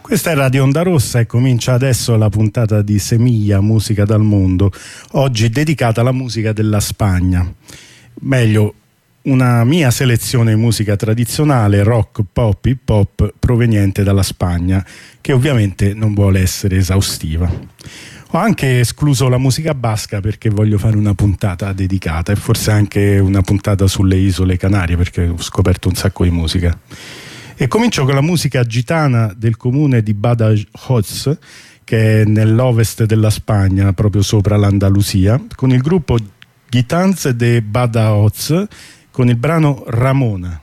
Questa è Radio Onda Rossa e comincia adesso la puntata di Semilla, musica dal mondo, oggi dedicata alla musica della Spagna. Meglio, una mia selezione di musica tradizionale, rock, pop, hip hop proveniente dalla Spagna, che ovviamente non vuole essere esaustiva. Ho anche escluso la musica basca perché voglio fare una puntata dedicata e forse anche una puntata sulle isole Canarie perché ho scoperto un sacco di musica. E comincio con la musica gitana del comune di Badajoz, che è nell'ovest della Spagna, proprio sopra l'Andalusia, con il gruppo Gitans de Badajoz, con il brano Ramona.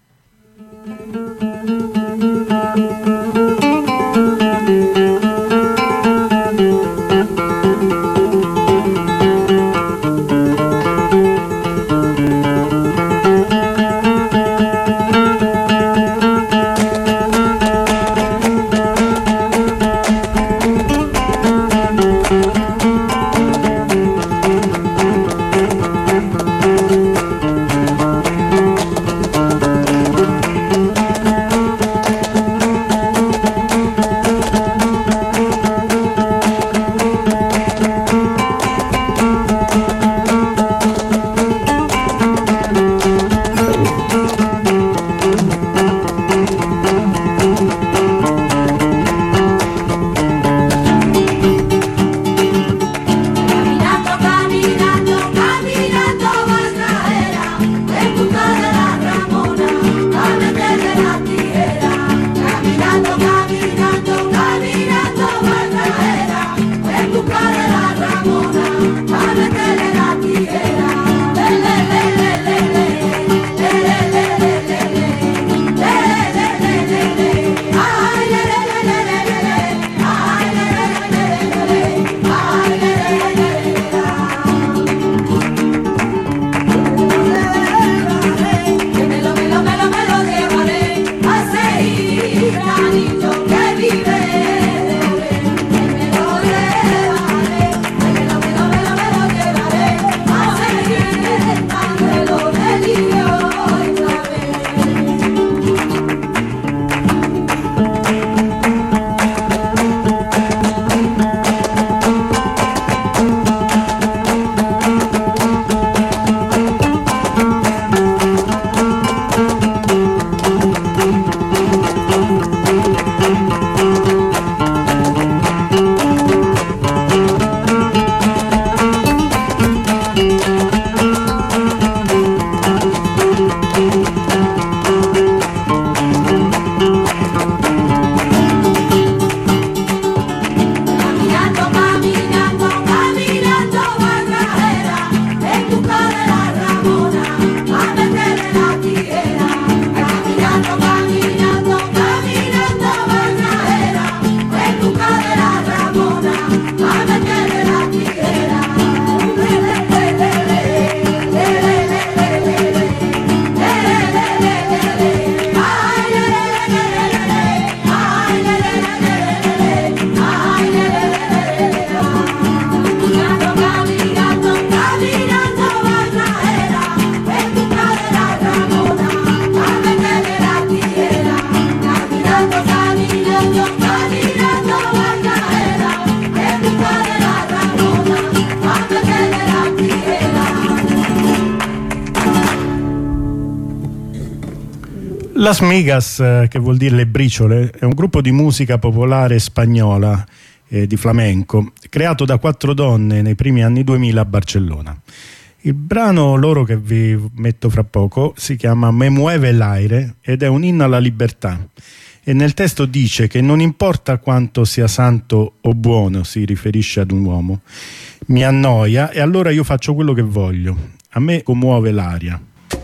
Las Migas, che vuol dire le briciole, è un gruppo di musica popolare spagnola di flamenco, creato da 4 donne nei primi anni 2000 a Barcellona. Il brano loro che vi metto fra poco si chiama Me mueve el aire ed è un inno alla libertà. E nel testo dice che non importa quanto sia santo o buono, si riferisce ad un uomo, mi annoia e allora io faccio quello che voglio. A me commuove l'aria.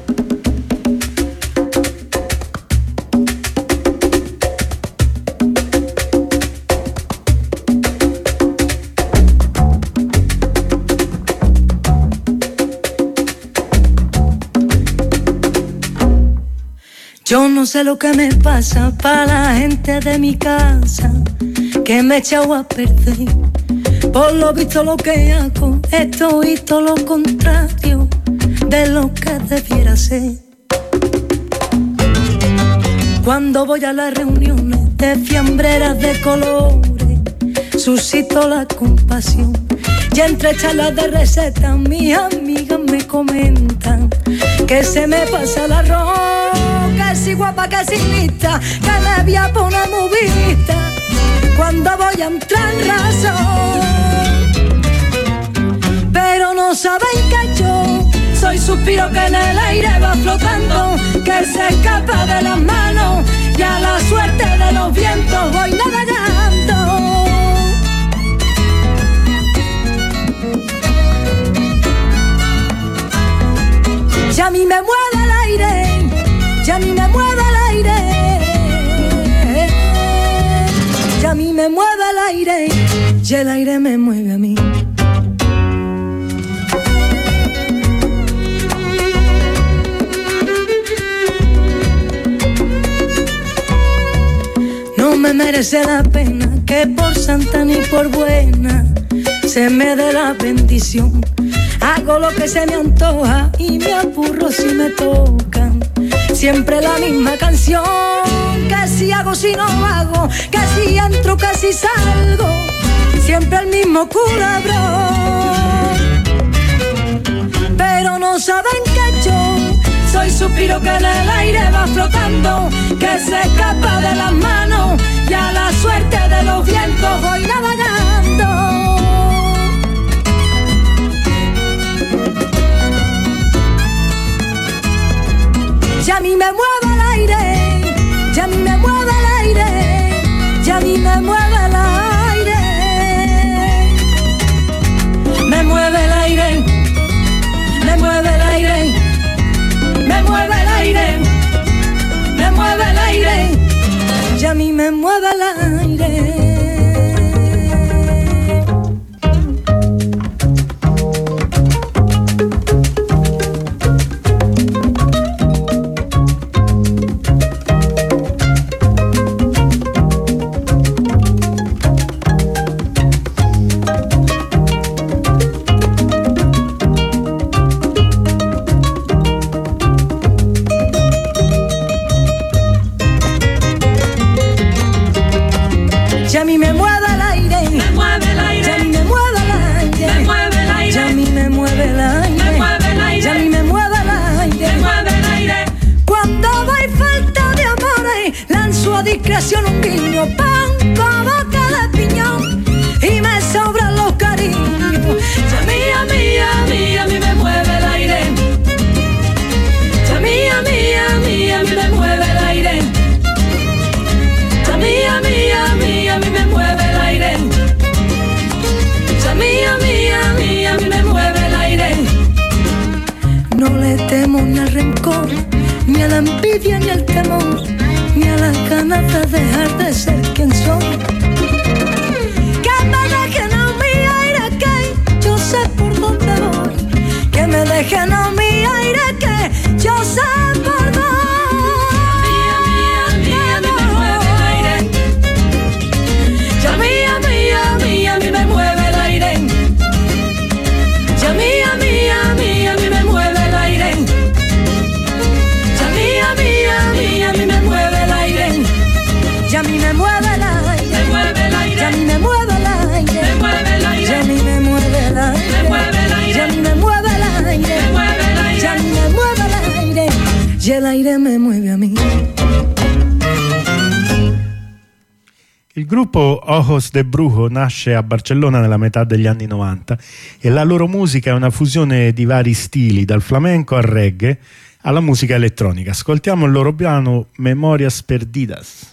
Yo no sé lo que me pasa para la gente de mi casa, que me he echado a perder. Por lo visto lo que hago es todo lo contrario de lo que debiera ser. Cuando voy a las reuniones de fiambreras de colores, suscitó la compasión. Y entre charlas de recetas mis amigas me comentan que se me pasa el arroz, que si guapa, que si lista, que me voy a poner muy vista cuando voy a entrar en razón. Pero no saben que yo soy suspiro que en el aire va flotando, que se escapa de las manos y a la suerte de los vientos voy navegando. Ya a mí me mueve el aire, ya a mí me mueve el aire, ya a mí me mueve el aire, y el aire me mueve a mí. No me merece la pena que por santa ni por buena se me dé la bendición. Hago lo que se me antoja y me apurro si me tocan. Siempre la misma canción, que si hago, si no hago, que si entro, que si salgo. Siempre el mismo culebrón. Pero no saben que yo soy suspiro que en el aire va flotando, que se escapa de las manos y a la suerte de los vientos voy navegando. Ya a mí me mueve el aire, ya a mí me mueve el aire, ya a mí me mueve el aire. Me mueve el aire, me mueve el aire, me mueve el aire, me mueve el aire, ya a mí me mueve el aire. Ya a mí me mueve el aire, me mueve el aire, ya a mí me mueve el aire, me mueve el aire, ya a mí me mueve el aire, me mueve el aire, ya a mí me mueve el aire, me mueve el aire. Cuando voy falta de amores, lanzo a discreción un guiño, pan con boca de piñón y me sobran los cariños. Ya a mí, a mí, a mí, a mí me mueve el aire, ya a mí, a mí, a mí, a mí me mueve el aire. A mí, a mí, a mí, a mí me mueve el aire. A mí, a mí, a mí, a mí me mueve el aire. No le temo ni al rencor, ni a la envidia, ni al temor, ni a las ganas de dejar de ser quien soy. Que me dejen a mi aire, que yo sé por dónde voy. Que me dejen a mi aire, que yo sé por dónde voy. A mí me mueve el aire, ya a mí, a mí, a mí, a mí me mueve el aire, ya a mí, a mí, a mí, a mí me mueve el aire, ya a mí me mueve el aire, me mueve el aire, ya a mí me mueve el aire, me mueve el aire, ya a mí me mueve el aire, me mueve el aire, ya a mí me mueve el aire, me mueve el aire, ya a mí me mueve el aire, y el aire me mueve a mí. Il gruppo Ojos de Brujo nasce a Barcellona nella metà degli anni 90 e la loro musica è una fusione di vari stili, dal flamenco al reggae alla musica elettronica. Ascoltiamo il loro brano Memorias Perdidas.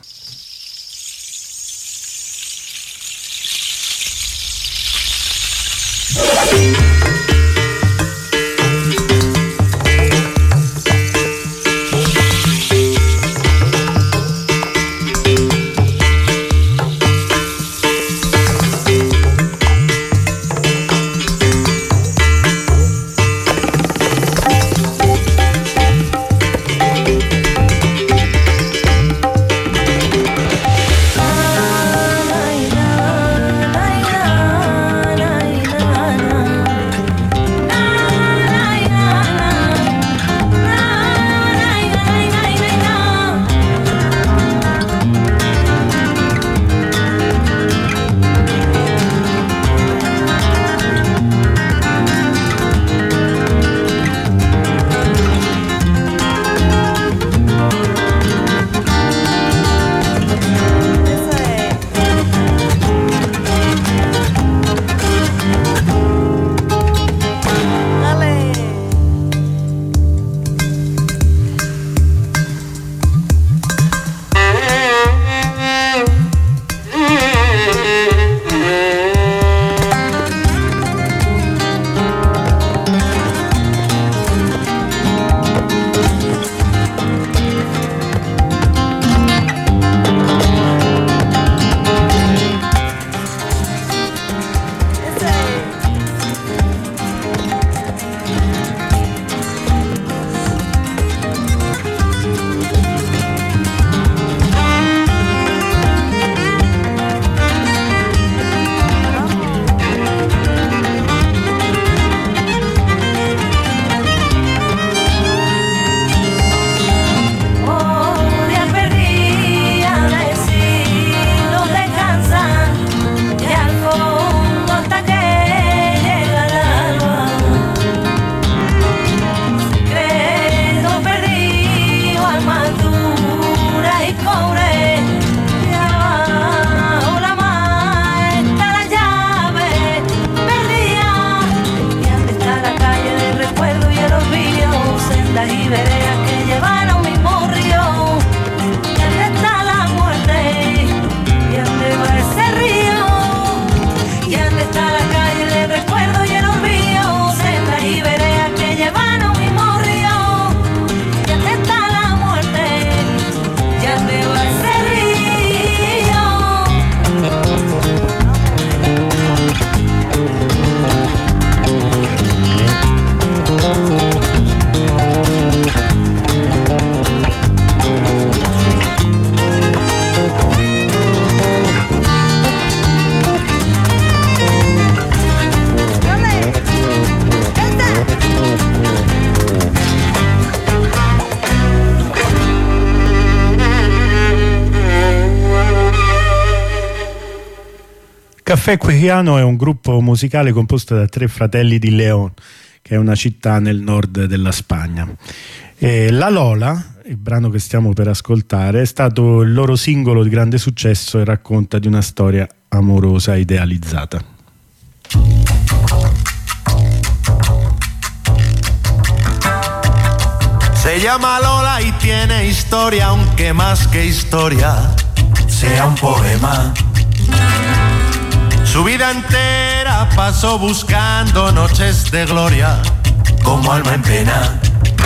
Café Quejiano è un gruppo musicale composto da 3 fratelli di León, che è una città nel nord della Spagna. La Lola, il brano che stiamo per ascoltare, è stato il loro singolo di grande successo e racconta di una storia amorosa idealizzata. Se llama Lola y tiene historia, aunque más que historia sea un poema. Su vida entera pasó buscando noches de gloria, como alma en pena.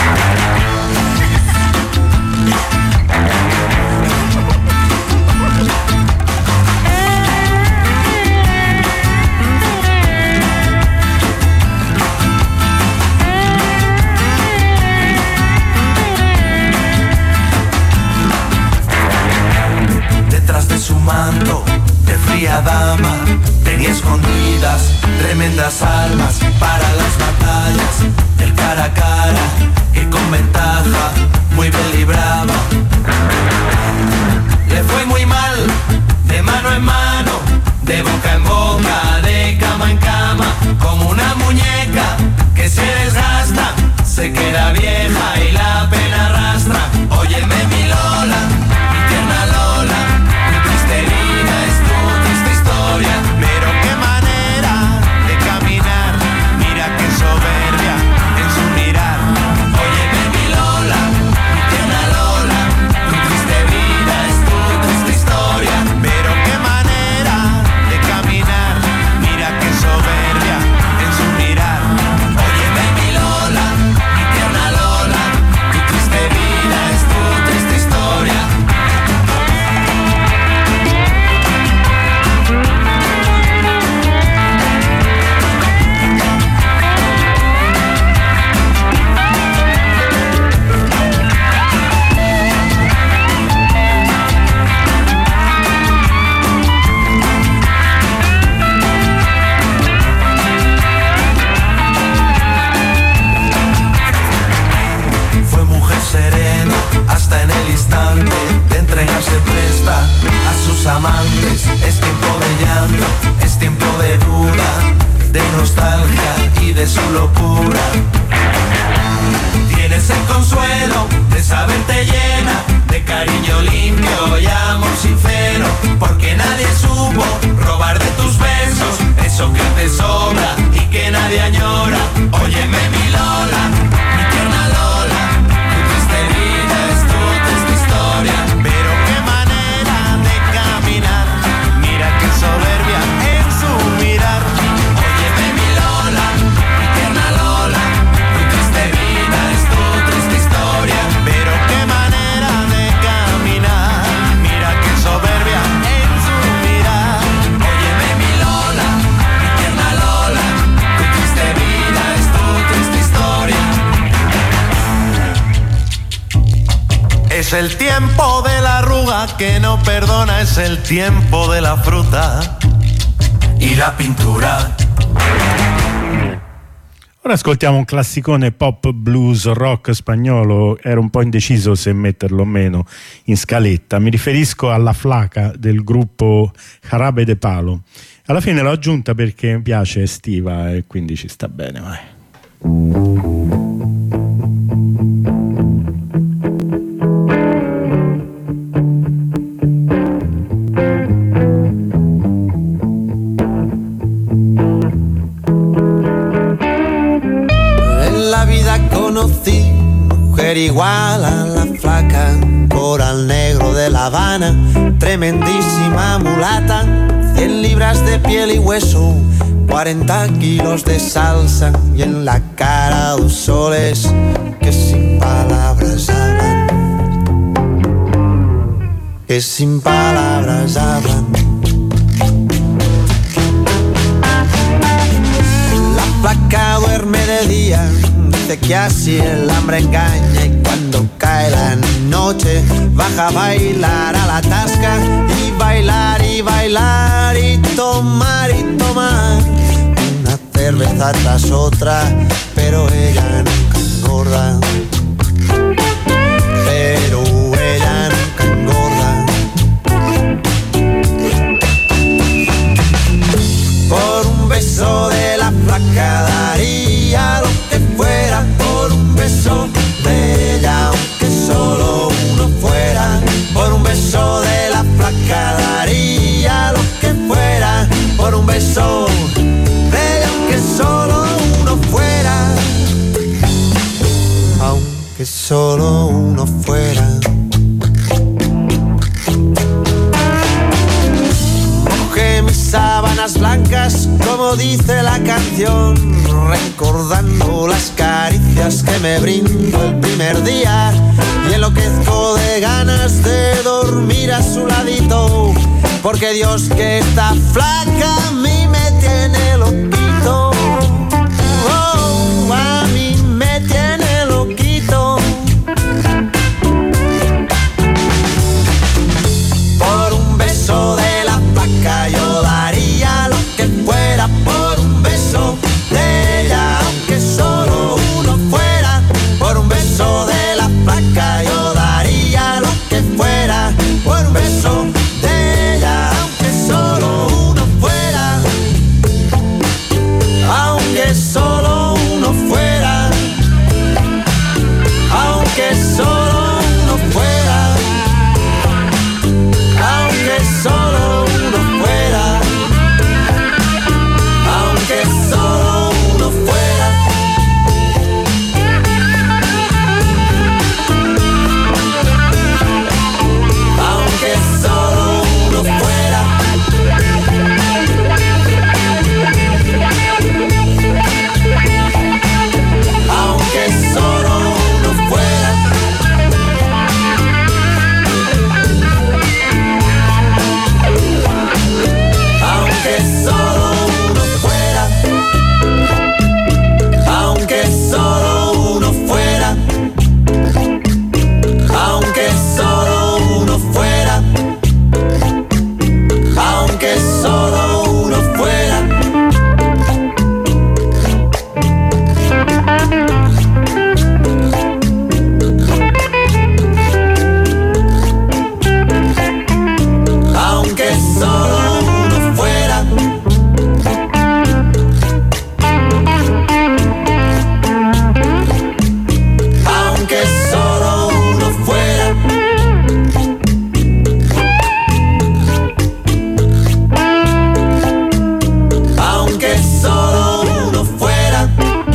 Detrás de su manto de fría dama tenía escondidas tremendas armas para las batallas del cara a cara, que con ventaja muy bien libraba. Le fue muy mal, de mano en mano, de boca en boca, de cama en cama, como una muñeca que se desgasta, se queda vieja y la pena arrastra. Óyeme mi Lola, mi tierna Lola, mi triste vida es tu triste historia. Pero qué manera de caminar, mira qué soberbia en su mirar. Óyeme mi Lola, mi tierna Lola, mi triste vida es tu triste historia. Pero qué manera de caminar, mira qué soberbia en su mirar. Óyeme mi Lola, mi tierna Lola, tu triste vida es tu triste historia. Fue mujer serena hasta en el instante de entregarse presta a sus amantes. Es tiempo de llanto, es tiempo de duda, de nostalgia y de su locura. Tienes el consuelo de saberte llena de cariño limpio y amor sincero, porque nadie supo robar de tus besos eso que te sobra y que nadie añora. Óyeme mi Lola, mi tierna Lola, tu triste vida es tu triste historia. Pero qué manera de caminar, mira qué soberbia en su mirar. Óyeme mi Lola, mi tierna Lola, tu triste vida es tu triste historia. Pero qué manera de caminar, mira qué soberbia en su mirar. Óyeme mi Lola, mi tierna Lola, tu triste vida es tu triste historia. Es el tiempo de la arruga que no perdona, es el tiempo de la fruta y la pintura. Ora ascoltiamo un classicone pop, blues, rock spagnolo. Ero un po' indeciso se metterlo o meno in scaletta. Mi riferisco alla Flaca del gruppo Jarabe de Palo. Alla fine l'ho aggiunta perché mi piace, estiva e quindi ci sta bene, vai. En la vida conocí mujer igual a la Flaca, coral negro de La Habana, tremendísima mulata, 100 libras de piel y hueso, 40 kilos de salsa y en la cara 2 soles que sin palabras hablan, que sin palabras hablan. La Flaca duerme de día, dice que así el hambre engaña, y cuando cae la noche baja a bailar a la tasca, y bailar y bailar y tomar una cerveza tras otra, pero ella nunca engorda, pero ella nunca engorda. sábanas blancas, como dice la canción, recordando las caricias que me brindó el primer día, y enloquezco de ganas de dormir a su ladito, porque Dios que está flaca a mí me tiene loquito. Oh, a mí me tiene loquito. Por un beso de la flaca yo daría lo que fuera, por un beso de ella, aunque solo uno fuera. Por un beso de la flaca yo daría lo que fuera, por un beso de ella, aunque solo uno fuera. Aunque solo uno fuera, aunque solo uno fuera, aunque solo uno fuera, aunque solo uno fuera. Aunque solo uno fuera. Aunque solo uno fuera. Aunque solo uno fuera. Aunque solo uno fuera. Aunque solo uno fuera. Aunque solo uno fuera. Aunque solo uno fuera. Aunque solo uno fuera. Aunque solo uno fuera.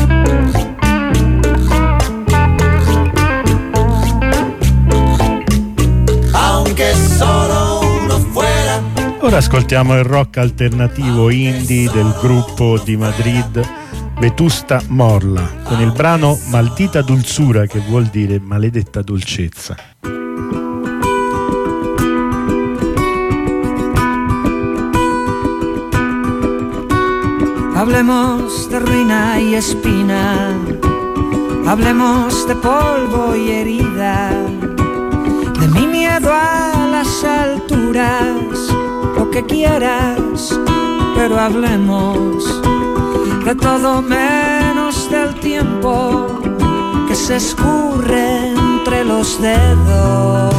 Aunque solo uno fuera. Ora ascoltiamo il rock alternativo indie del gruppo di Madrid Vetusta Morla con il brano Maldita Dulzura, che vuol dire maledetta dolcezza. Hablemos de ruina y espina, hablemos de polvo y herida, de mi miedo a las alturas, lo que quieras, pero hablemos de todo menos del tiempo que se escurre entre los dedos.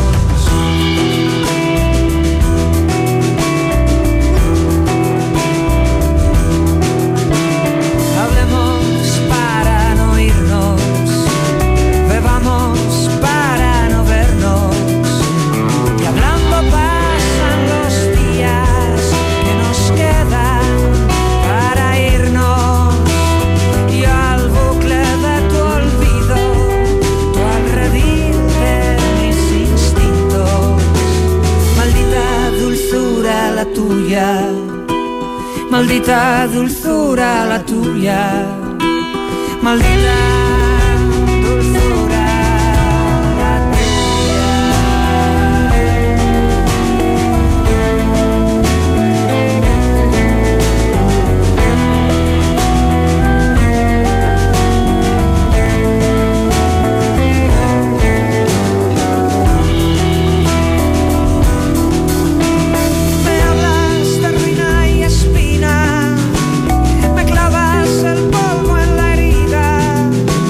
Hablemos para no irnos, bebamos para no vernos, y hablando pasan los días que nos quedan para irnos, y al bucle de tu olvido, tú al redil de mis instintos. Maldita dulzura la tuya, maldita dulzura la tuya, maldita dulzura la tuya. Me hablas de ruina y espina, me clavas el polvo en la herida,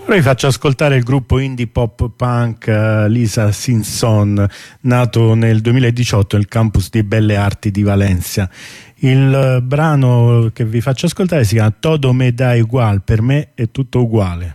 Ora vi faccio ascoltare il gruppo indie pop punk Lisa Simpson, nato nel 2018 nel campus di Belle Arti di Valencia. Il brano che vi faccio ascoltare si chiama Todo me da igual, per me è tutto uguale.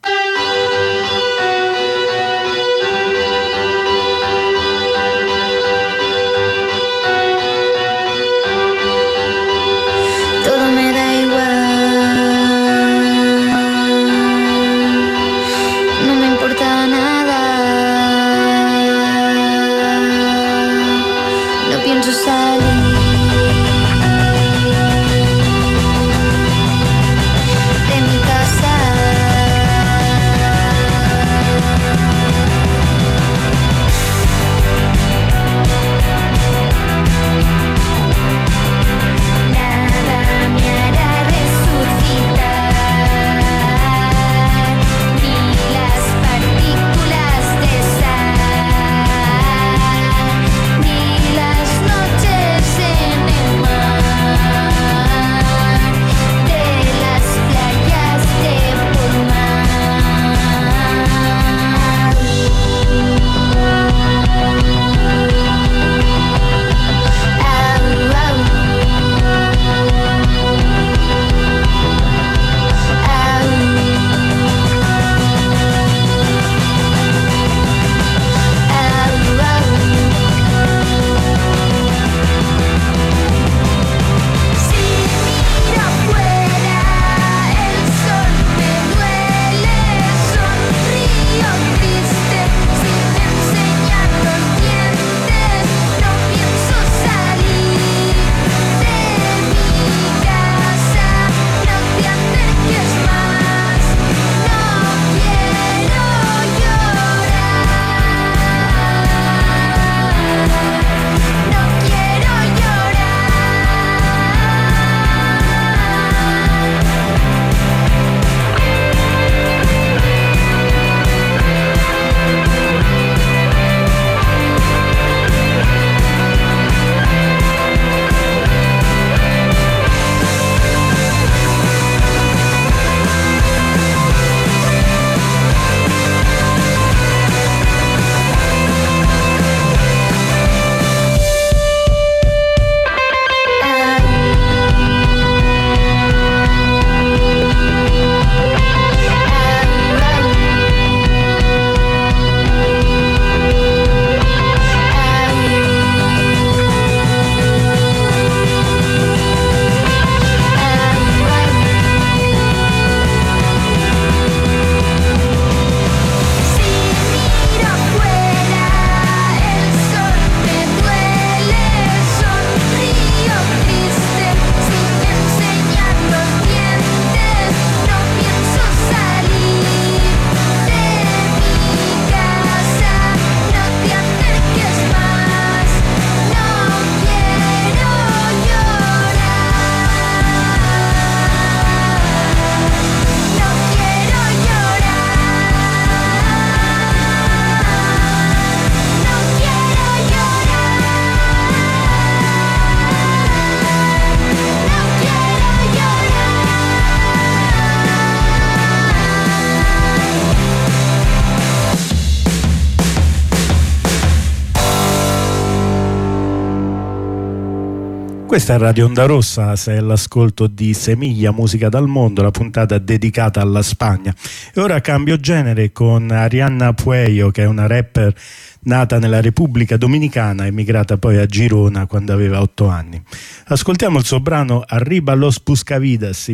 Questa è Radio Onda Rossa, sei all'ascolto di Semiglia, musica dal mondo, la puntata dedicata alla Spagna. E ora cambio genere con Arianna Pueyo, che è una rapper nata nella Repubblica Dominicana, emigrata poi a Girona quando aveva 8 anni. Ascoltiamo il suo brano Arriba los Buscavidas.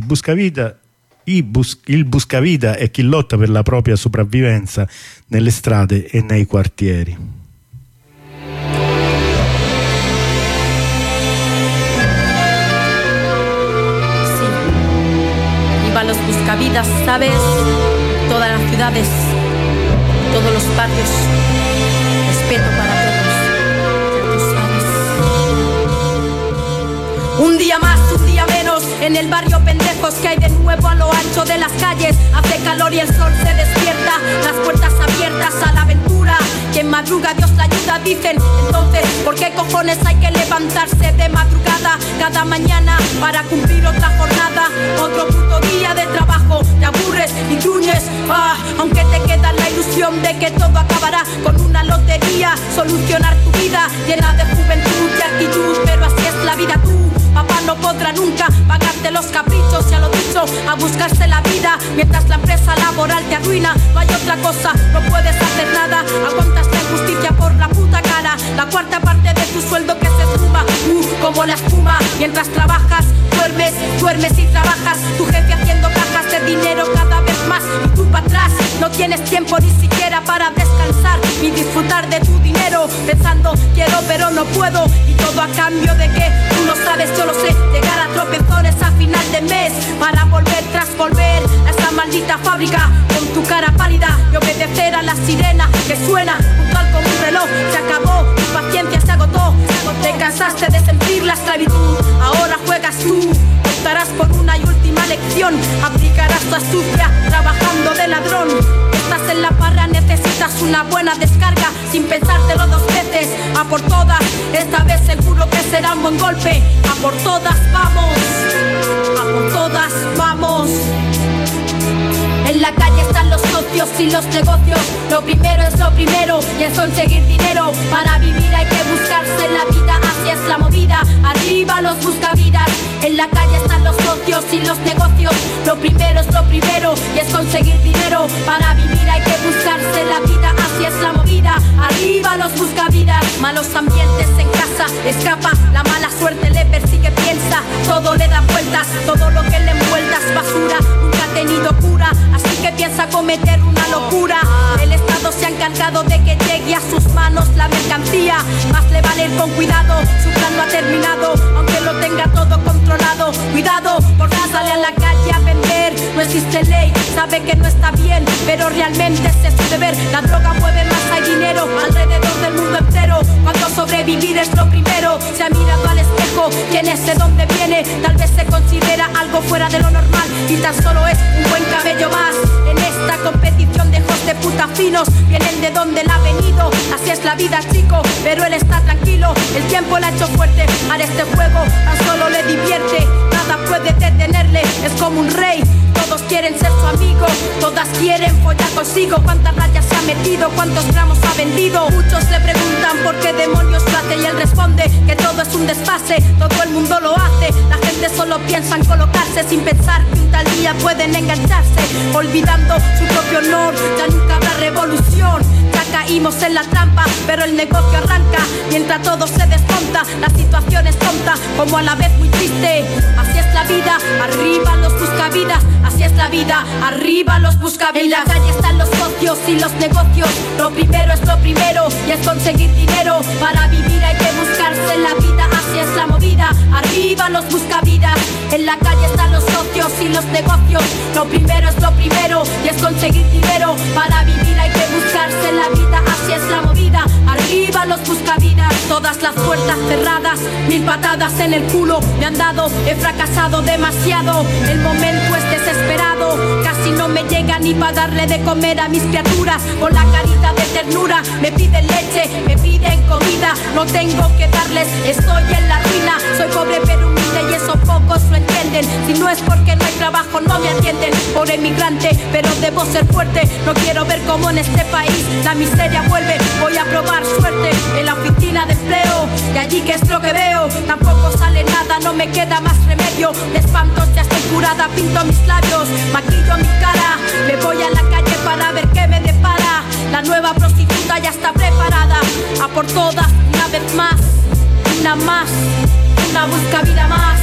Il Buscavida è chi lotta per la propria sopravvivenza nelle strade e nei quartieri. Los buscavidas, ¿sabes? Todas las ciudades, todos los barrios, respeto para todos, ya tú sabes. Un día más, un día menos, en el barrio pendejos que hay de nuevo a lo ancho de las calles. Hace calor y el sol se despierta, las puertas abiertas a la aventura. Quien madruga Dios la ayuda, dicen. Entonces, ¿por qué cojones hay que levantarse de madrugada? madruga cada mañana para cumplir otra jornada, otro puto día de trabajo. Te aburres y gruñes, aunque te queda la ilusión de que todo acabará con una lotería, solucionar tu vida llena de juventud y actitud, pero así es la vida. Tú, papá, no podrá nunca pagarte los caprichos, ya lo dicho, a buscarse la vida mientras la empresa laboral te arruina. No hay otra cosa, no puedes hacer nada, aguantas la injusticia por la puta cara, la cuarta parte de tu sueldo que se esfuma, como la espuma, mientras trabajas, duermes y trabajas, tu jefe haciendo cajas de dinero cada vez más, y tú para atrás, no tienes tiempo ni siquiera para descansar, ni disfrutar de tu dinero, pensando quiero pero no puedo, y todo a cambio de que tú no sabes, yo lo sé, llegar a tropezones a final de mes, para volver tras volver a esta maldita fábrica, con tu cara pálida, y obedecer a la sirena que suena, puntual como un reloj, se acabó, tu paciencia se agotó, te cansaste de sentir la esclavitud, ahora juegas tú, optarás por una y última lección, aplicarás tu astucia trabajando de ladrón. Estás en la parra, necesitas una buena descarga, sin pensártelo dos veces, a por todas, esta vez seguro que será un buen golpe, a por todas vamos, a por todas vamos. En la calle están los socios y los negocios, lo primero es lo primero y es conseguir dinero, para vivir hay que buscarse la vida, así es la movida, arriba los buscavidas. En la calle están los socios y los negocios, lo primero es lo primero y es conseguir dinero, para vivir hay que buscarse la vida, así es la movida, arriba los buscavidas. Malos ambientes en casa, escapa, la mala suerte le persigue, piensa, todo le da vueltas, todo lo que le envuelta es basura, nunca ha tenido cura, así que piensa cometer una locura. El Estado se ha encargado de que llegue a sus manos la mercancía, más le vale ir con cuidado, su plan no ha terminado, aunque lo tenga todo controlado. Cuidado, porque sale a la calle a vender, no existe ley, sabe que no está bien, pero realmente ese es su deber. La droga mueve más, hay dinero alrededor del mundo entero, cuando sobrevivir es lo primero. Se ha mirado al espejo, quién es, de dónde viene, tal vez se considera algo fuera de lo normal y tan solo es un buen cabello más. En esta competición de hijos de puta finos, vienen de donde él ha venido, así es la vida chico, pero él está tranquilo, el tiempo le ha hecho fuerte, ahora este juego tan solo le divierte, nada puede detenerle, es como un rey, todos quieren ser su amigo, todas quieren follar consigo, cuántas rayas se ha metido, cuántos gramos ha vendido. Muchos le preguntan por qué demonios lo hace y él responde que todo es un desfase, todo el mundo lo hace, la gente solo piensa en colocarse sin pensar que un tal día pueden engancharse, olvidando su propio honor, ya nunca habrá revolución, ya caímos en la trampa, pero el negocio arranca, mientras todo se desmonta, la situación es tonta, como a la vez muy triste, así es la vida, arriba los buscavidas, así es la vida, arriba los buscavidas. En la calle están los socios y los negocios, lo primero es lo primero y es conseguir dinero, para vivir hay que buscarse la vida, así es la movida, arriba los buscavidas. En la calle están los socios y los negocios, lo primero es lo primero y es conseguir dinero, para vivir hay que buscarse la vida, así es la movida, arriba los buscavidas. Todas las puertas cerradas, 1000 patadas en el culo me han dado, he fracasado demasiado, el momento es desesperado, casi no me llega ni para darle de comer a mis criaturas, con la carita de ternura me piden leche, me piden comida, no tengo que darles, estoy en la ruina, soy pobre pero humilde y eso pocos lo entienden, si no es porque no hay trabajo no me atienden, por emigrante pero debo ser fuerte, no quiero ver cómo en este país la miseria vuelve, voy a probar suerte en la oficina de empleo, y allí que es lo que veo, tampoco sale nada, no me queda más remedio, de espantos ya estoy curada, pinto mis labios, maquillo mi cara, me voy a la calle para ver qué me depara, la nueva prostituta ya está preparada, a por todas una vez más, una más, una buscavida más,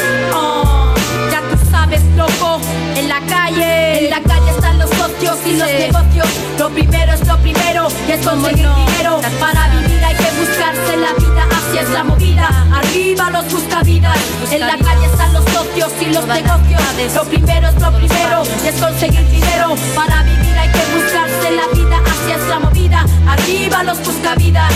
oh, ya tú sabes loco, en la calle están los socios y los negocios, lo primero es lo primero y es conseguir dinero, para vivir hay que buscarse la vida, así es la movida, arriba los buscavidas. En la calle están los socios y los negocios, lo primero es lo primero y es conseguir dinero, para vivir hay que buscarse la vida, así es la movida, arriba los buscavidas.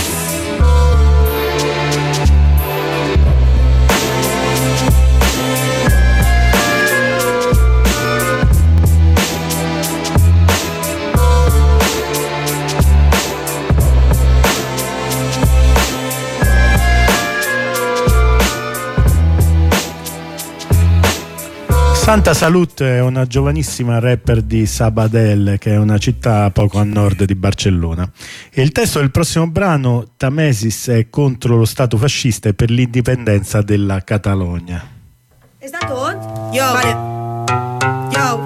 Santa Salut è una giovanissima rapper di Sabadell, che è una città poco a nord di Barcellona. E il testo del prossimo brano, Tamesis, è contro lo stato fascista e per l'indipendenza della Catalogna. Is that on? Yo. Vale. Yo.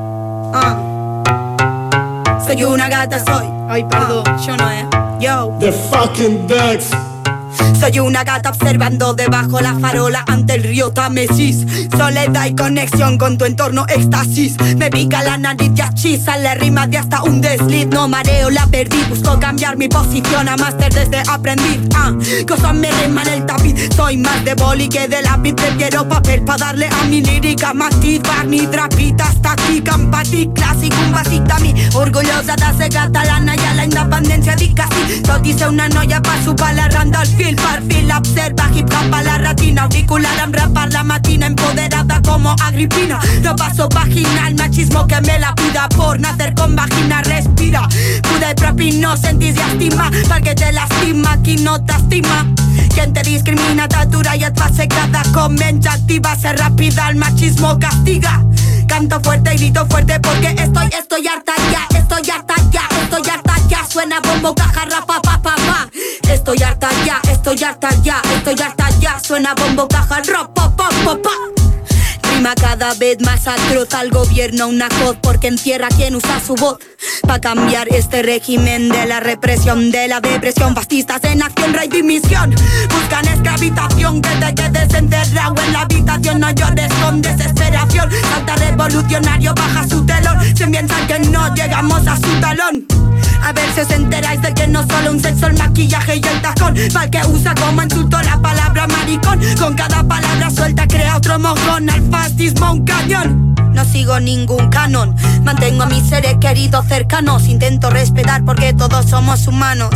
Soy una gata, soy. Ay, perdón, yo no es. Yo. The fucking ducks. Soy una gata observando debajo la farola ante el río Támesis. Soledad y conexión con tu entorno, éxtasis. Me pica la nariz y hechiza, le rima de hasta un desliz. No mareo, la perdí, busco cambiar mi posición a máster desde aprendiz. Cosas me riman el tapiz, soy más de boli que de lápiz. Prefiero papel pa' darle a mi lírica matiz. Barney, trapita, hasta aquí, campati, clásico, un vasito a mí. Orgullosa de ser catalana y a la independencia di casi. Tot dice una noia pa' su pala Randolph. Perfil observa hip hop a la ratina, auricular en rapar la matina, empoderada como Agripina. No paso vaginal, machismo que me la pida por nacer con vagina, respira. Pude propio no sentís ya estima, porque te lastima, aquí no te estima. Quien te discrimina, t'atura y et fa ser cada cop menys activa. Ser rápida, el machismo castiga. Canto fuerte y grito fuerte porque estoy harta ya, estoy harta ya, estoy harta ya. Suena bombo, caja, rapa, pa, pa, pa. Estoy harta ya, estoy harta ya, estoy harta ya. Suena bombo, caja, rapa, pa, pa, pa. Rima cada vez más atroz al gobierno, una coz porque encierra quien usa su voz. Pa' cambiar este régimen de la represión, de la depresión. Fascistas en acción, rey dimisión. Buscan esclavitación, que te quedes encerrado en la habitación. No llores con desesperación. Salta revolucionario, baja su telón. Se piensan que no llegamos a su talón. A ver si os enteráis de que no solo un sexo, el maquillaje y el tacón. Pa'l que usa como insulto la palabra maricón. Con cada palabra suelta crea otro mojón. Al fascismo un cañón. No sigo ningún canon. Mantengo a mis seres queridos cercanos. Intento respetar porque todos somos humanos.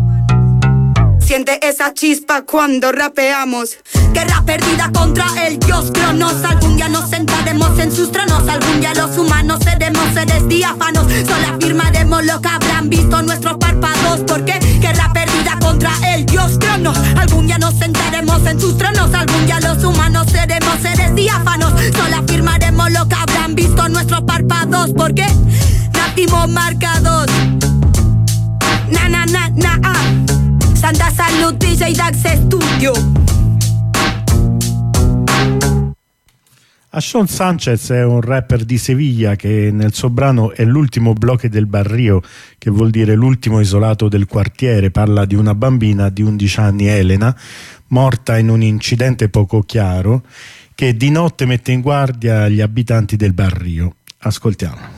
Siente esa chispa cuando rapeamos. Guerra perdida contra el dios Cronos. Algún día nos sentaremos en sus tronos. Algún día los humanos seremos seres diáfanos. Solo afirmaremos lo que habrán visto nuestros párpados. Porque guerra perdida contra el dios Cronos. Algún día nos sentaremos en sus tronos. Algún día los humanos seremos seres diáfanos. Solo afirmaremos lo que habrán visto nuestros párpados. Porque nacimos marcados. Na na na na Santa Salut, DJ Dax Studio. Ashon Sanchez è un rapper di Sevilla che nel suo brano È l'ultimo bloque del barrio, che vuol dire l'ultimo isolato del quartiere, parla di una bambina di 11 anni, Elena, morta in un incidente poco chiaro, che di notte mette in guardia gli abitanti del barrio. Ascoltiamo.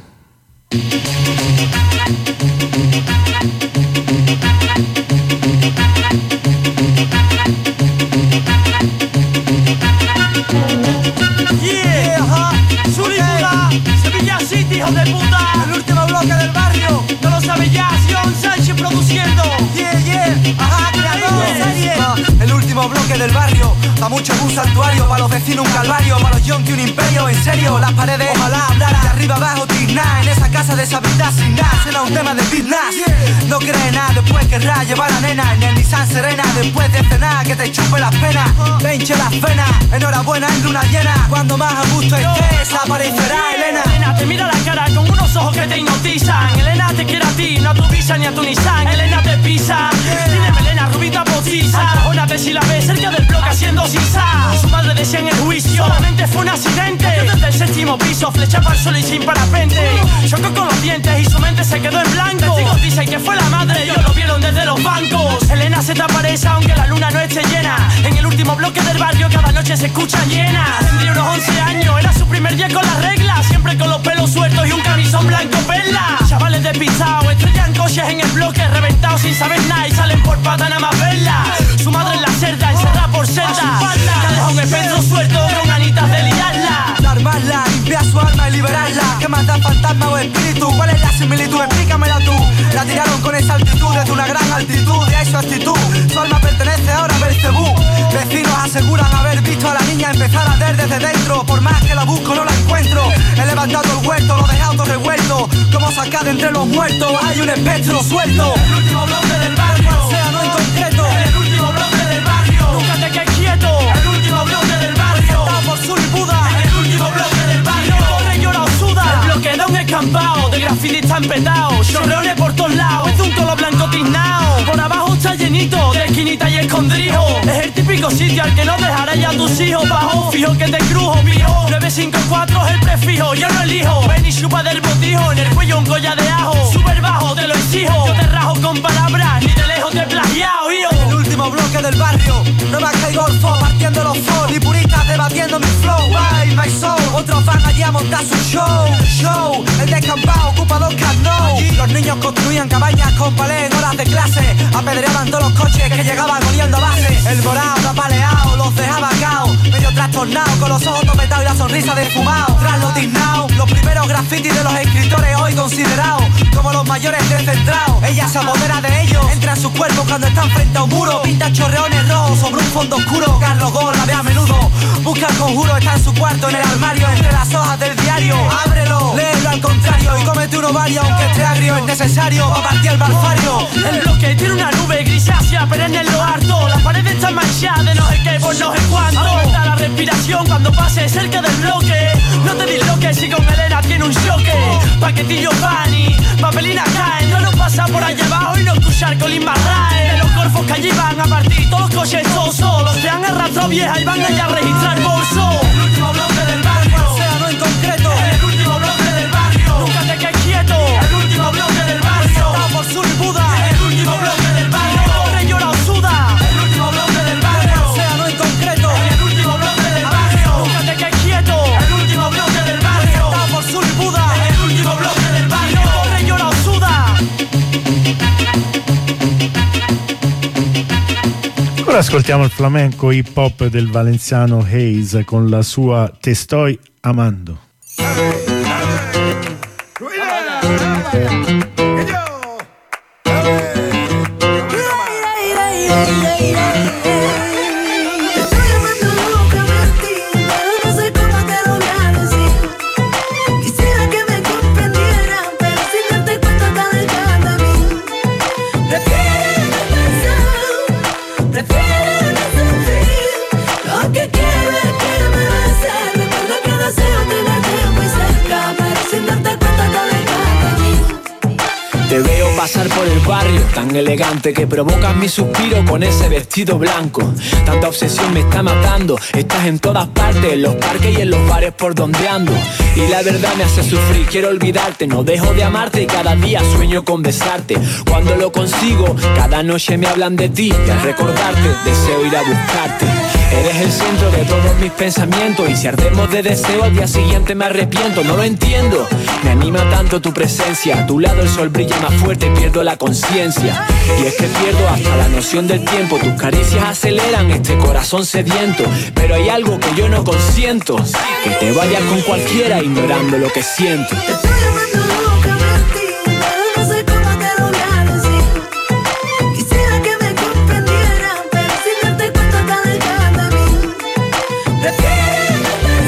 Sevilla City, hijo de puta. El último bloque del barrio. No lo sabe ya, Sion Sánchez produciendo. Ajá, creador. El último bloque del barrio. Pa' muchos un santuario, pa' los vecinos un calvario, pa' los yonkis un imperio. En serio, las paredes ojalá hablara. De arriba abajo tigná, en esa casa deshabitada sin nada. Será un tema de business. No cree nada, después querrá llevar a nena en el Nissan Serena. Después de cenar, que te chupe las penas, te hinche las venas. Enhorabuena en luna llena, cuando más a gusto estés aparecerá Elena. Elena te mira la cara con unos ojos que te hipnotizan. Elena te quiere a ti, no a tu visa ni a tu Nissan. Elena te pisa, tiene melena rubita postiza. Una vez si la ves cerca del bloque haciendo sisa. Su madre decía en el juicio, solamente fue un accidente. Yo desde el séptimo piso, flecha para el suelo y sin parapente. Chocó con los dientes y su mente se quedó en blanco. Testigos dicen que fue la madre, ellos lo vieron desde los bancos. Elena se te aparece aunque la luna no esté llena. En el último bloque del barrio cada noche se escuchan llenas. Tendría unos 11 años, era su primer día con las reglas. Siempre con los pelos sueltos y un camisón blanco perla. Chavales despistados, estrellan coches en el bloque, reventados sin saber nada y salen por pata nada más verla. Su madre en la celda, encerrada por celda. Ya deja un espectro suelto con ganitas de liarla. De armarla, limpiar su alma y liberarla. ¿Qué más da fantasma o espíritu? ¿Cuál es la similitud? Explícamela tú. La tiraron con esa altitud desde una gran altitud. De ahí su actitud, su alma pertenece ahora a Belcebú. Vecinos aseguran haber visto a la niña empezar a arder desde dentro. Por más que la busco no la encuentro. He levantado el huerto, lo he dejado todo revuelto. Como sacar de entre los muertos, hay un espectro suelto. El último bloque del barrio, sea no en concreto. El último bloque del barrio, nunca te quedes quieto. El último bloque del barrio, está por Sur y Buda. El último bloque del barrio. están petados, chorreones por todos lados, es un color blanco tiznao. Por abajo está llenito de esquinita y escondrijo. Es el típico sitio al que no dejarás ya a tus hijos. Bajo, fijo que te crujo, mijo. 954 es el prefijo, yo no elijo. Ven y chupa del botijo, en el cuello un goya de ajo. Super bajo, te lo exijo. Yo te rajo con palabras, ni de lejos te he plagiado, hijo. En el último bloque del barrio, no me y golfo, partiendo los flows, y puristas debatiendo mi flow. By my soul, otros van allí a montar su show. El descampado ocupa 2 canoes. Los niños construían cabañas con palé en horas de clase. Apedreaban todos los coches que llegaban oliendo a base. El morado apaleado los dejaba cao, medio trastornados, con los ojos topetados y la sonrisa desfumado. Tras los tiznaos, los primeros grafitis de los escritores hoy considerados como los mayores descentrados. Ella se apodera de ellos, entra en su cuerpo cuando están frente a un muro. Pinta chorreones rojos sobre un fondo oscuro. Carlos Gol la ve a menudo, busca el conjuro, está en su cuarto en el armario, entre las hojas del diario. Ábrelo, léelo al contrario y cómete un ovario, aunque esté agrio, es necesario para partir el malfario. El bloque tiene una nube grisácea, perenne en lo harto. Las paredes están manchadas de no sé qué por no sé cuánto. Aumenta la respiración cuando pases cerca del bloque. No te disloques si con Elena tiene un choque. Paquetillo Fanny, papelina caen. No nos pasa por allá abajo y no escuchar Colin Marrae. De los corfos que allí van a partir todos los coches sosos. Los que han arrastrado vieja y van allá a registrar bolso. El último bloque del barrio, o sea, no en concreto. El último bloque del barrio, nunca te quedes quieto. El último bloque del barrio, está por Sur y Buda. El último bloque del barrio, corre, llora o suda. El último bloque del barrio, o sea, no en concreto. El último bloque del barrio, nunca te quedes quieto. El último bloque del barrio, está por Sur y Buda. El último bloque del barrio, corre, llora o suda. Ora ascoltiamo il flamenco hip hop del valenziano Hayes con la sua Te Estoy Amando. Te veo pasar por el barrio, tan elegante que provocas mi suspiro con ese vestido blanco. Tanta obsesión me está matando, estás en todas partes, en los parques y en los bares por donde ando. Y la verdad me hace sufrir, quiero olvidarte, no dejo de amarte y cada día sueño con besarte. Cuando lo consigo, cada noche me hablan de ti y al recordarte, deseo ir a buscarte. Eres el centro de todos mis pensamientos y si ardemos de deseo al día siguiente me arrepiento. No lo entiendo, me anima tanto tu presencia, a tu lado el sol brilla más fuerte y pierdo la conciencia. Y es que pierdo hasta la noción del tiempo, tus caricias aceleran este corazón sediento. Pero hay algo que yo no consiento, que te vayas con cualquiera ignorando lo que siento. Te estoy amando locamente, pero no sé cómo te lo voy a decir. Quisiera que me comprendieran, pero sin darte cuenta tan lejana de mí. Prefiero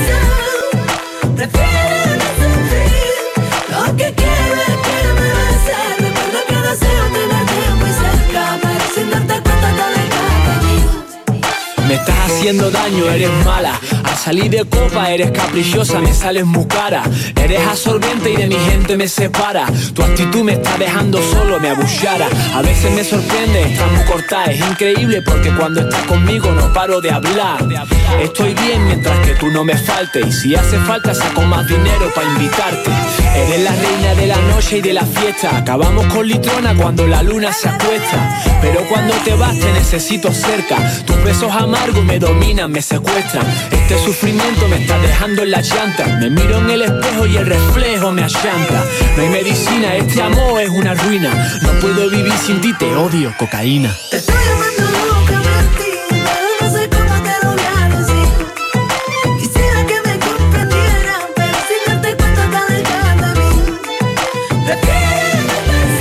pensar, prefiero no sufrir. Lo que quiero es que me beses. Recuerda que deseo tenerte muy cerca, pero sin darte cuenta tan lejana de mí. Me estás haciendo daño, eres mala. Al salir de copa eres caprichosa, me sales muy cara. Eres absorbente y de mi gente me separa. Tu actitud me está dejando solo, me abuchara. A veces me sorprende, estás muy cortada. Es increíble porque cuando estás conmigo no paro de hablar. Estoy bien mientras que tú no me faltes. Y si hace falta saco más dinero para invitarte. Eres la reina de la noche y de la fiesta. Acabamos con litrona cuando la luna se acuesta. Pero cuando te vas te necesito cerca. Tus besos amargos me dominan, me secuestran. Este sufrimiento me está dejando en la llanta. Me miro en el espejo y el reflejo me achanta. No hay medicina, este amor es una ruina. No puedo vivir sin ti, te odio, cocaína. Te estoy amando locamente, pero no sé cómo te lo voy a decir. Quisiera que me comprendieran, pero sin darte cuenta tan lejana de mí. Prefiero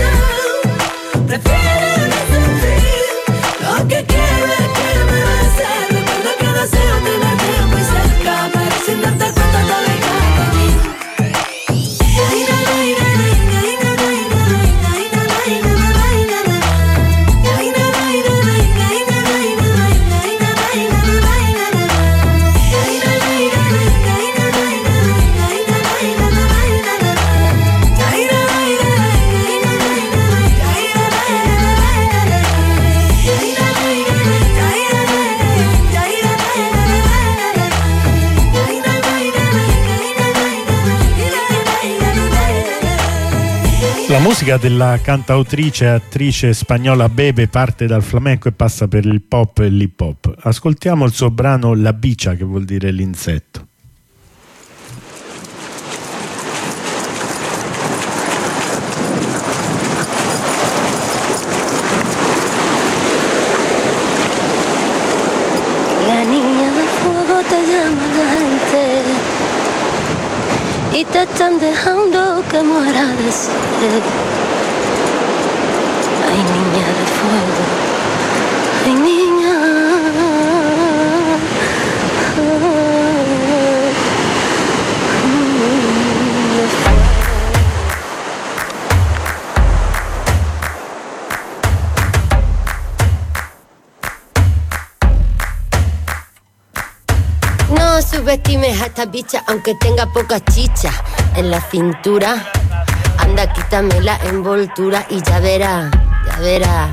pensar, prefiero no sufrir. Lo que quiero es que me beses. Recuerda que deseo tenerte muy cerca, pero sin darte cuenta tan lejana de mí. Ay, La musica della cantautrice e attrice spagnola Bebe parte dal flamenco e passa per il pop e l'hip hop. Ascoltiamo il suo brano La Bicha, che vuol dire l'insetto. La niña del fuego te llama la gente y te están dejando que muera de sed. Ay, niña de fuego, ay, niña. No subestimes a esta bicha aunque tenga poca chicha en la cintura. Anda, quítame la envoltura y ya verá, ya verá.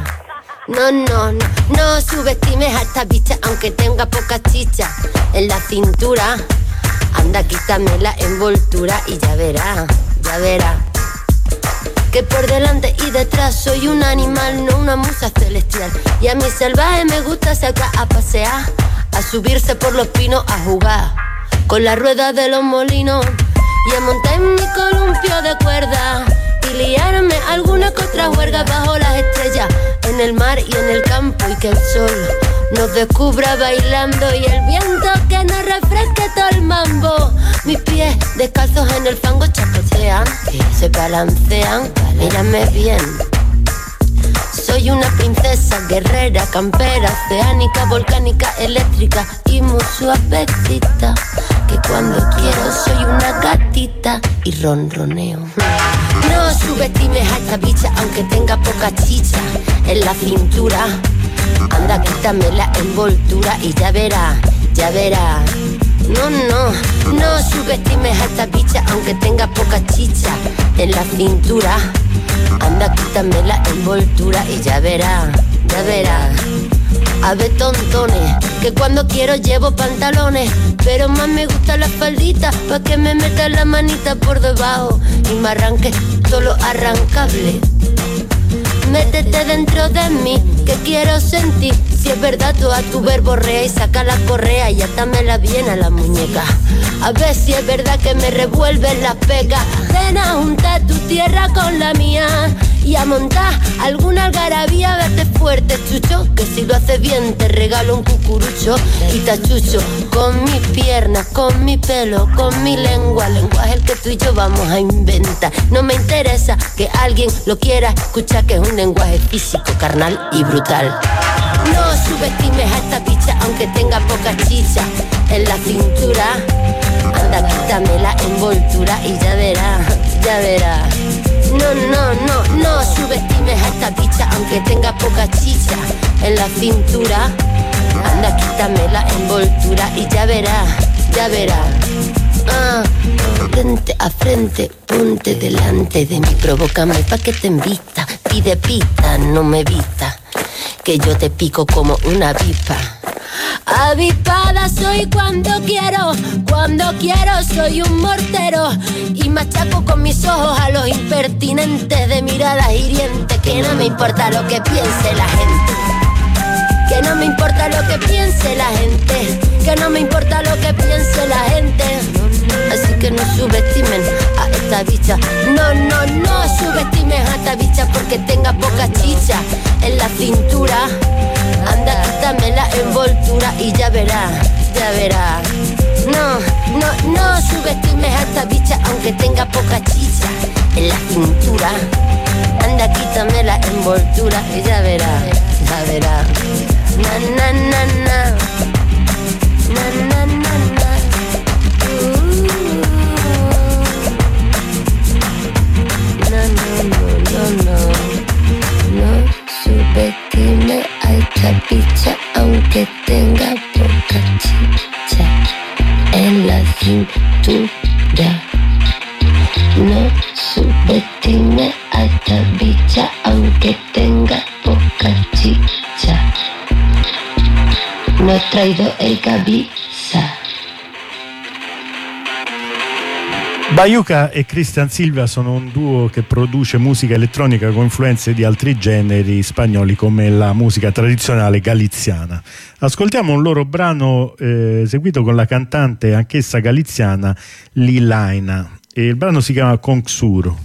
No subestimes a esta bicha aunque tenga poca chicha en la cintura. Anda, quítame la envoltura y ya verá, ya verá. Que por delante y detrás soy un animal, no una musa celestial. Y a mi salvaje me gusta sacar a pasear, a subirse por los pinos, a jugar con la rueda de los molinos y a montar en mi columpio de cuerda y liarme alguna que otra juerga bajo las estrellas, en el mar y en el campo, y que el sol nos descubra bailando y el viento que nos refresque todo el mambo. Mis pies descalzos en el fango chapotean, se balancean, mírame bien. Soy una princesa guerrera, campera, oceánica, volcánica, eléctrica y muy suavecita. Que cuando quiero soy una gatita y ronroneo. No subestimes a esta bicha aunque tenga poca chicha en la cintura. Anda, quítame la envoltura y ya verá, ya verá. No subestimes a esta bicha aunque tenga poca chicha en la cintura. Anda, quítame la envoltura y ya verá, ya verá. A ver, tontones, que cuando quiero llevo pantalones, pero más me gusta la faldita, pa' que me meta la manita por debajo y me arranque todo lo arrancable. Métete dentro de mí, que quiero sentir. Si es verdad, tú a tu verborrea y saca la correa y atámela bien a la muñeca. A ver si es verdad que me revuelven las pegas. Ven a juntar tu tierra con la mía y a montar alguna algarabía. Vete fuerte, chucho, que si lo haces bien te regalo un cucurucho y te achucho con mis piernas, con mi pelo, con mi lengua. Lenguaje el que tú y yo vamos a inventar. No me interesa que alguien lo quiera escuchar, que es un lenguaje físico, carnal y brutal. No subestimes a esta bicha aunque tenga poca chicha en la cintura. Anda, quítame la envoltura y ya verá, ya verá. No subestimes a esta bicha aunque tenga poca chicha en la cintura. Anda, quítame la envoltura y ya verá, ya verá. Frente a frente, ponte delante de mí, provócame pa' que te invita. Pide pita, no me evita, que yo te pico como una avispa. Avispada soy cuando quiero soy un mortero y machaco con mis ojos a los impertinentes de miradas hirientes. Que no me importa lo que piense la gente, que no me importa lo que piense la gente, que no me importa lo que piense la gente. Así que no subestimen a esta bicha. No subestimen a esta bicha porque tenga poca chicha en la cintura. Anda, quítame la envoltura y ya verá, ya verá. No subestimes a esta bicha aunque tenga poca chicha en la cintura. Anda, quítame la envoltura y ya verá, ya verá. Na. No subestime a esta bicha aunque tenga poca chicha en la cintura. No subestime a esta bicha aunque tenga poca chicha. No he traído el cabeza. Baiuca e Cristian Silva sono un duo che produce musica elettronica con influenze di altri generi spagnoli come la musica tradizionale galiziana. Ascoltiamo un loro brano eseguito con la cantante anch'essa galiziana Lilaina e il brano si chiama Conxuro.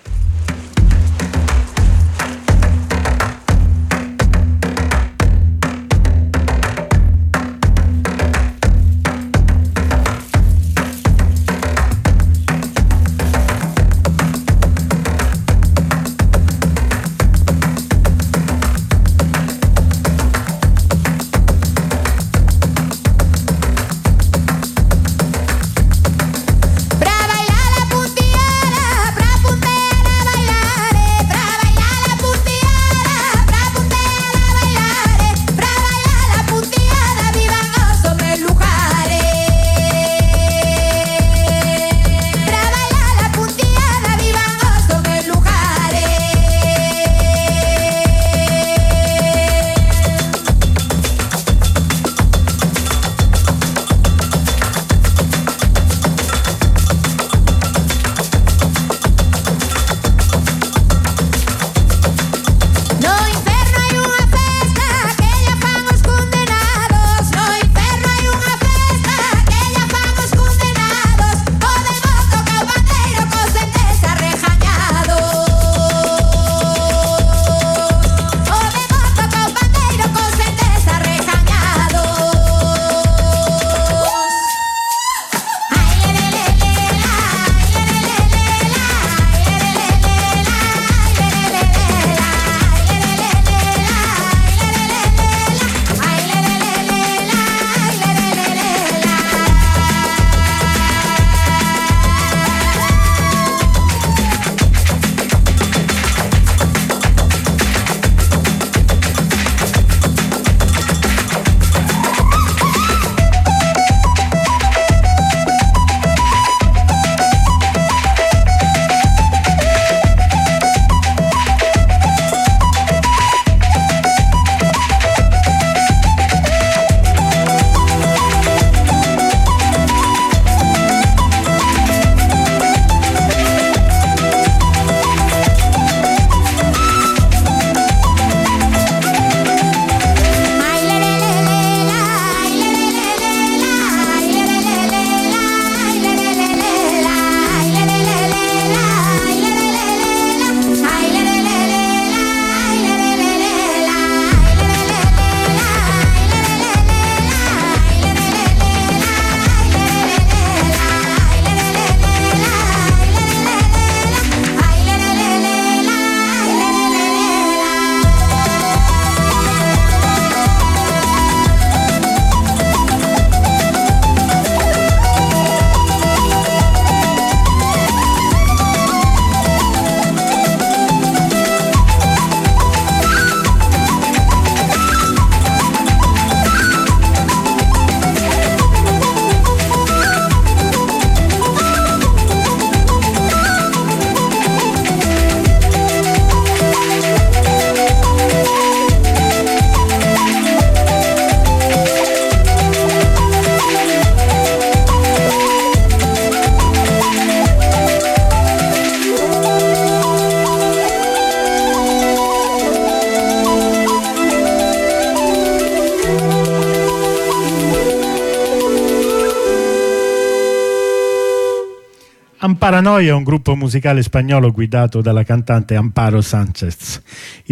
Amparanoia è un gruppo musicale spagnolo guidato dalla cantante Amparo Sánchez.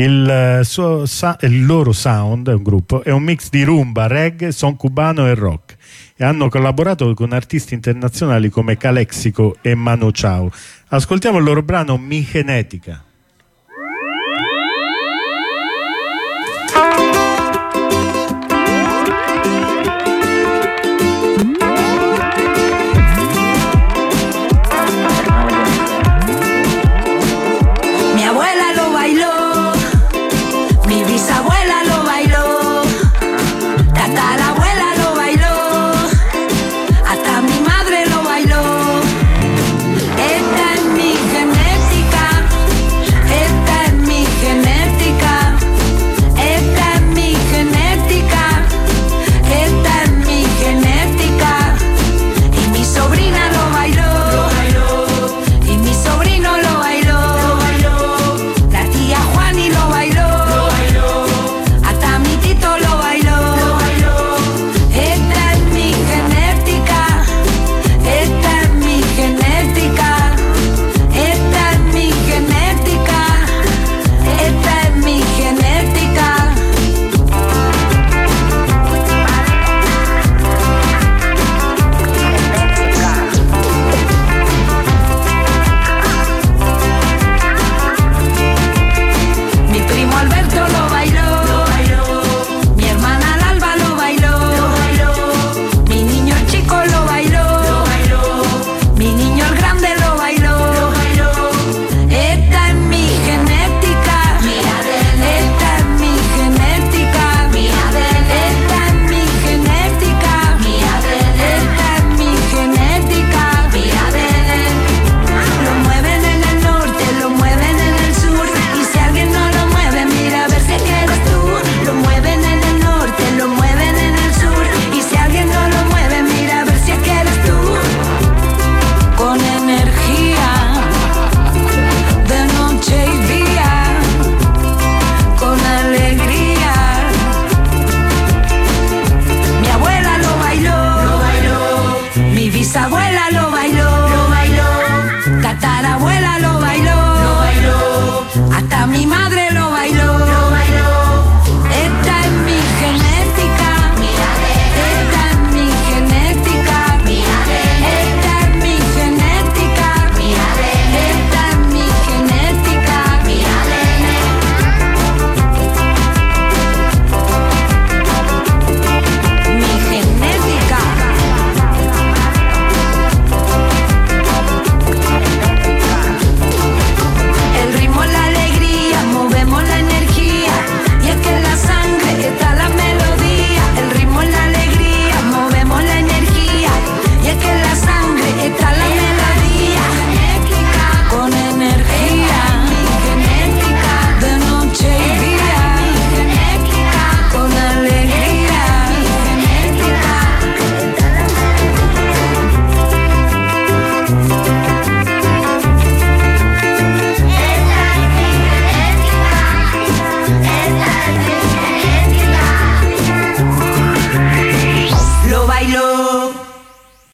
Il loro sound, un gruppo, è un mix di rumba, reggae, son cubano e rock e hanno collaborato con artisti internazionali come Calexico e Mano Chao. Ascoltiamo il loro brano Mi Genetica. Esta es mi genética. bisabuela lo